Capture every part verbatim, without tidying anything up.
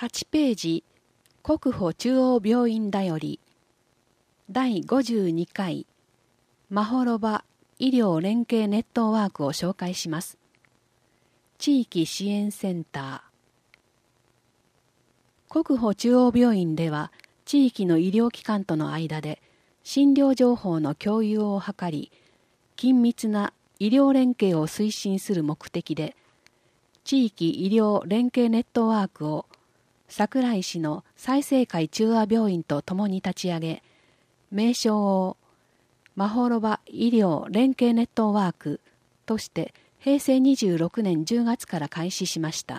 はちページ、国保中央病院だより、だいごじゅうにかい、まほろば医療連携ネットワークを紹介します。地域支援センター。国保中央病院では、地域の医療機関との間で、診療情報の共有を図り、緊密な医療連携を推進する目的で、地域医療連携ネットワークを桜井市の済生会中和病院と共に立ち上げ、名称をまほろば医療連携ネットワークとしてへいせいにじゅうろくねんじゅうがつから開始しました。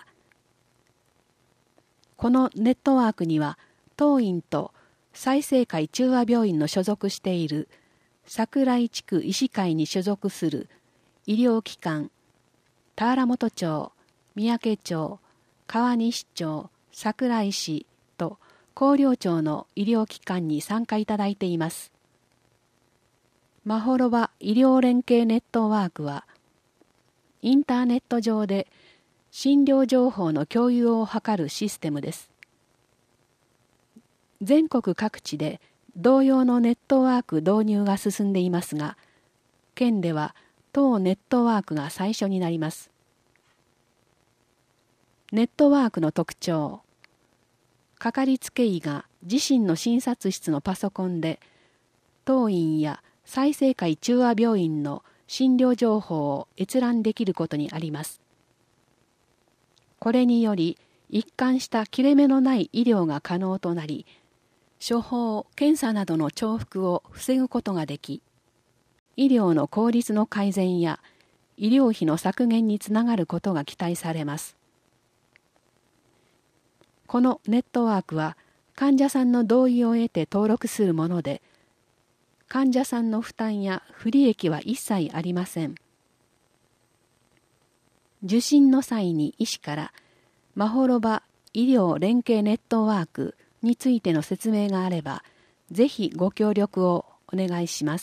このネットワークには、当院と済生会中和病院の所属している桜井地区医師会に所属する医療機関、田原本町、三宅町、川西町、桜井市と広陵町の医療機関に参加いただいています。まほろば医療連携ネットワークは、インターネット上で診療情報の共有を図るシステムです。全国各地で同様のネットワーク導入が進んでいますが、県では当ネットワークが最初になります。ネットワークの特徴。かかりつけ医が自身の診察室のパソコンで、当院や済生会中和病院の診療情報を閲覧できることにあります。これにより、一貫した切れ目のない医療が可能となり、処方・検査などの重複を防ぐことができ、医療の効率の改善や医療費の削減につながることが期待されます。このネットワークは患者さんの同意を得て登録するもので、患者さんの負担や不利益は一切ありません。受診の際に医師からまほろば医療連携ネットワークについての説明があれば、ぜひご協力をお願いします。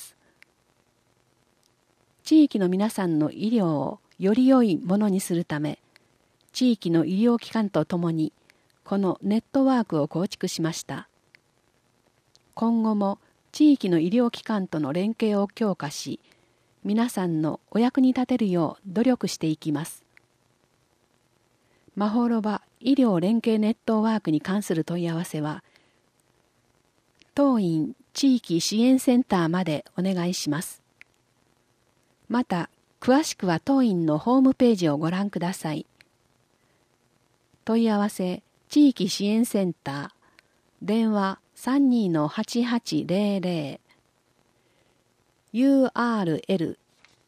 地域の皆さんの医療をより良いものにするため、地域の医療機関とともにこのネットワークを構築しました。今後も地域の医療機関との連携を強化し、皆さんのお役に立てるよう努力していきます。まほろば医療連携ネットワークに関する問い合わせは、当院地域支援センターまでお願いします。また、詳しくは当院のホームページをご覧ください。問い合わせ、地域支援センター、電話 さんにーのはちはちぜろぜろ、ユーアールエル、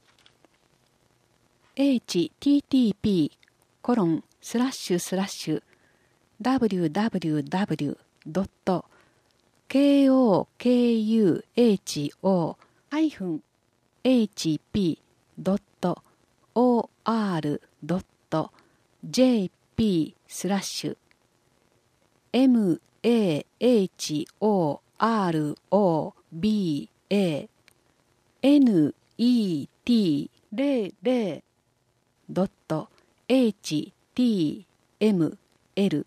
エイチティーティーピーコロンスラッシュスラッシュダブリューダブリューダブリュードットケーオーケーユーエイチオーハイフンエイチピードットオーアールドットジェーピースラッシュエムエーエイチオーアールオービーエーエヌイーティーゼロゼロドットエイチティーエムエル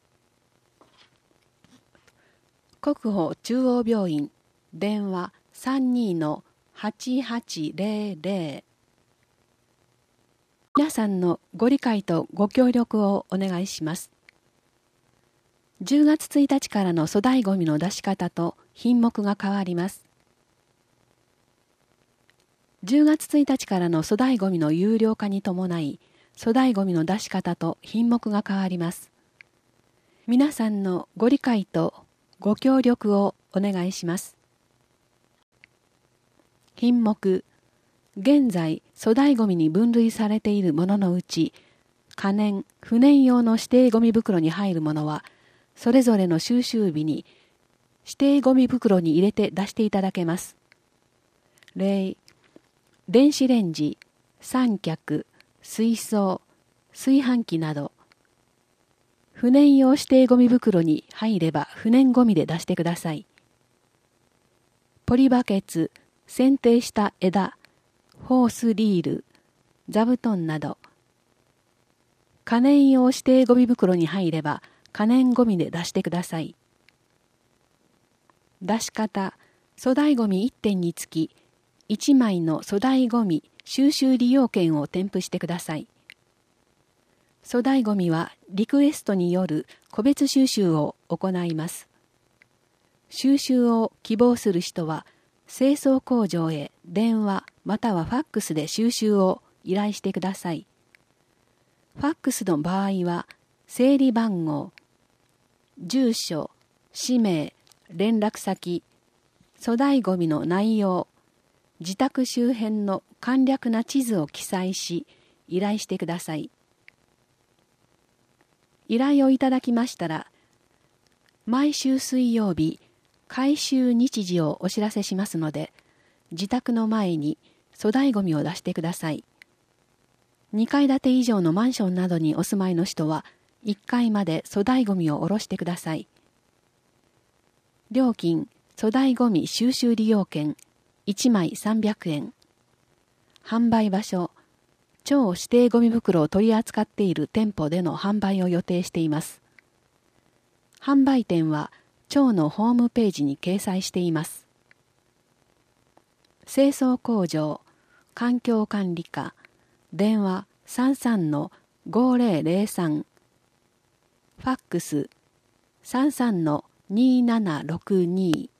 国保中央病院電話 さんにーのはちはちぜろぜろ 皆さんのご理解とご協力をお願いします。じゅうがつついたちからの粗大ごみの出し方と品目が変わります。じゅうがつついたちからの粗大ごみの有料化に伴い、粗大ごみの出し方と品目が変わります。皆さんのご理解とご協力をお願いします。品目、現在粗大ごみに分類されているもののうち、可燃・不燃用の指定ごみ袋に入るものは、それぞれの収集日に指定ごみ袋に入れて出していただけます。例、電子レンジ、三脚、水槽、炊飯器など、不燃用指定ごみ袋に入れば不燃ごみで出してください。ポリバケツ、剪定した枝、ホースリール、座布団など、可燃用指定ごみ袋に入れば可燃ごみで出してください。出し方、粗大ごみいってんにつきいちまいの粗大ごみ収集利用券を添付してください。粗大ごみはリクエストによる個別収集を行います。収集を希望する人は清掃工場へ電話またはファックスで収集を依頼してください。ファックスの場合は整理番号、住所、氏名、連絡先、粗大ごみの内容、自宅周辺の簡略な地図を記載し依頼してください。依頼をいただきましたら、毎週水曜日、回収日時をお知らせしますので、自宅の前に粗大ごみを出してください。にかい建て以上のマンションなどにお住まいの人はいっかいまで粗大ごみを下ろしてください。料金、粗大ごみ収集利用券いちまいさんびゃくえん。販売場所、町指定ごみ袋を取り扱っている店舗での販売を予定しています。販売店は町のホームページに掲載しています。清掃工場、環境管理課、電話 さんさんのごぜろぜろさん、ファックス さんさんのにーななろくに